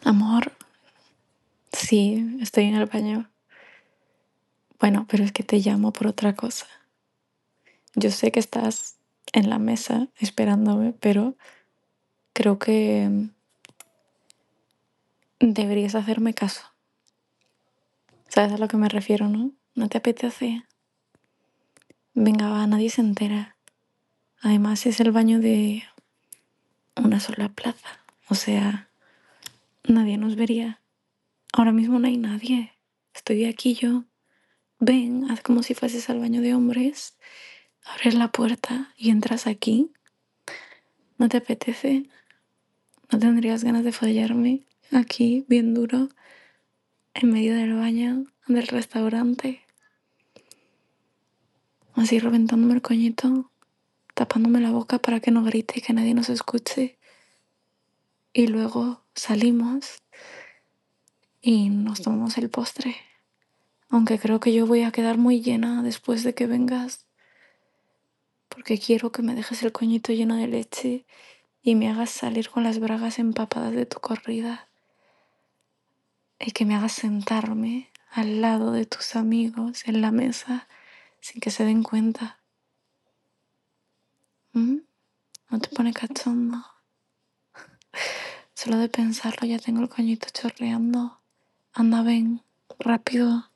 Amor, sí, estoy en el baño. Bueno, pero es que te llamo por otra cosa. Yo sé que estás en la mesa esperándome, pero creo que deberías hacerme caso. ¿Sabes a lo que me refiero, no? ¿No te apetece? Venga, va, nadie se entera. Además es el baño de una sola plaza. O sea, nadie nos vería. Ahora mismo no hay nadie. Estoy aquí yo. Ven, haz como si fueses al baño de hombres. Abres la puerta y entras aquí. ¿No te apetece? ¿No tendrías ganas de follarme aquí, bien duro, en medio del baño del restaurante? Así reventándome el coñito, tapándome la boca para que no grite y que nadie nos escuche. Y luego salimos y nos tomamos el postre. Aunque creo que yo voy a quedar muy llena después de que vengas, porque quiero que me dejes el coñito lleno de leche y me hagas salir con las bragas empapadas de tu corrida. Y que me hagas sentarme al lado de tus amigos en la mesa sin que se den cuenta. ¿Mm? ¿No te pone cachondo? Solo de pensarlo ya tengo el coñito chorreando. Anda, ven, rápido.